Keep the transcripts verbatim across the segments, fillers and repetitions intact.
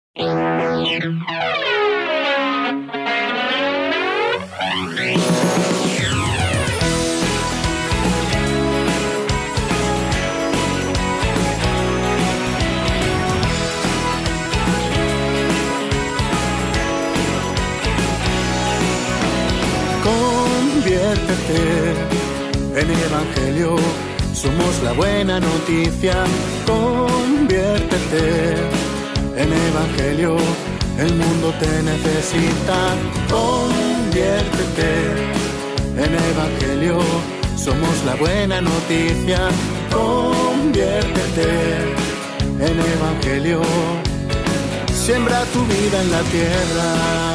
Conviértete en Evangelio, somos la buena noticia. Conviértete en Evangelio, el mundo te necesita. Conviértete en Evangelio, somos la buena noticia. Conviértete en Evangelio, siembra tu vida en la tierra.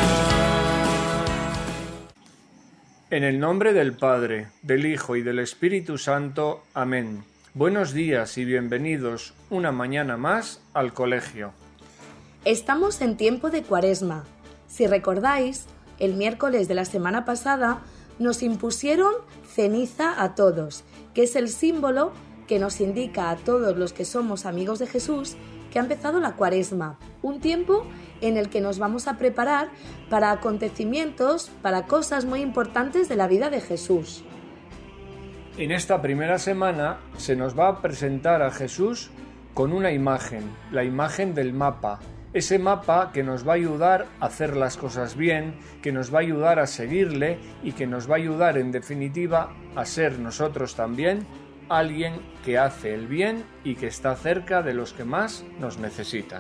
En el nombre del Padre, del Hijo y del Espíritu Santo. Amén. Buenos días y bienvenidos una mañana más al colegio. Estamos en tiempo de Cuaresma. Si recordáis, el miércoles de la semana pasada nos impusieron ceniza a todos, que es el símbolo que nos indica a todos los que somos amigos de Jesús que ha empezado la Cuaresma, un tiempo en el que nos vamos a preparar para acontecimientos, para cosas muy importantes de la vida de Jesús. En esta primera semana se nos va a presentar a Jesús con una imagen, la imagen del mapa, ese mapa que nos va a ayudar a hacer las cosas bien, que nos va a ayudar a seguirle y que nos va a ayudar en definitiva a ser nosotros también alguien que hace el bien y que está cerca de los que más nos necesitan.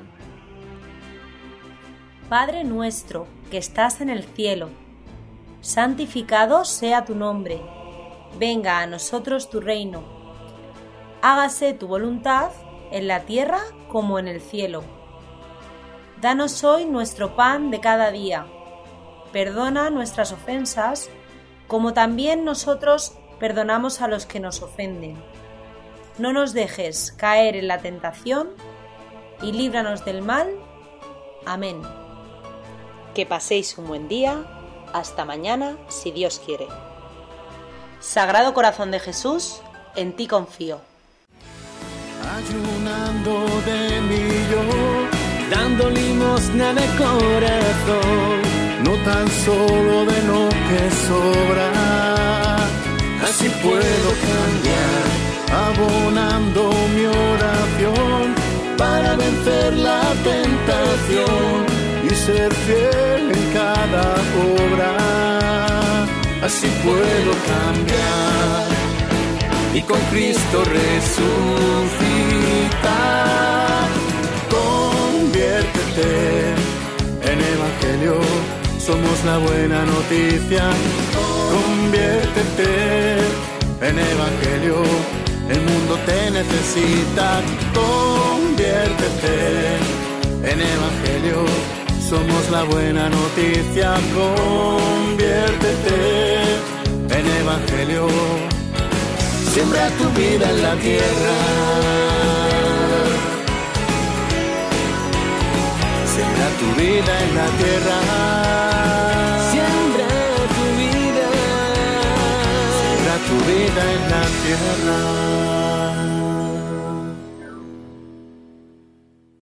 Padre nuestro, que estás en el cielo, santificado sea tu nombre. Venga a nosotros tu reino. Hágase tu voluntad en la tierra como en el cielo. Danos hoy nuestro pan de cada día. Perdona nuestras ofensas, como también nosotros perdonamos a los que nos ofenden. No nos dejes caer en la tentación y líbranos del mal. Amén. Que paséis un buen día. Hasta mañana, si Dios quiere. Sagrado Corazón de Jesús, en ti confío. Ayunando de mí yo, dando limosna de corazón, no tan solo de lo que sobra. Así puedo cambiar, abonando mi oración para vencer la tentación y ser fiel en cada obra. Así puedo cambiar y con Cristo resucitar. Conviértete en Evangelio, somos la buena noticia. Conviértete en Evangelio, el mundo te necesita. Conviértete en Evangelio, somos la buena noticia. Conviértete en Evangelio, siembra tu vida en la tierra. Siembra tu vida en la tierra. Siembra tu vida. Siembra tu vida en la tierra.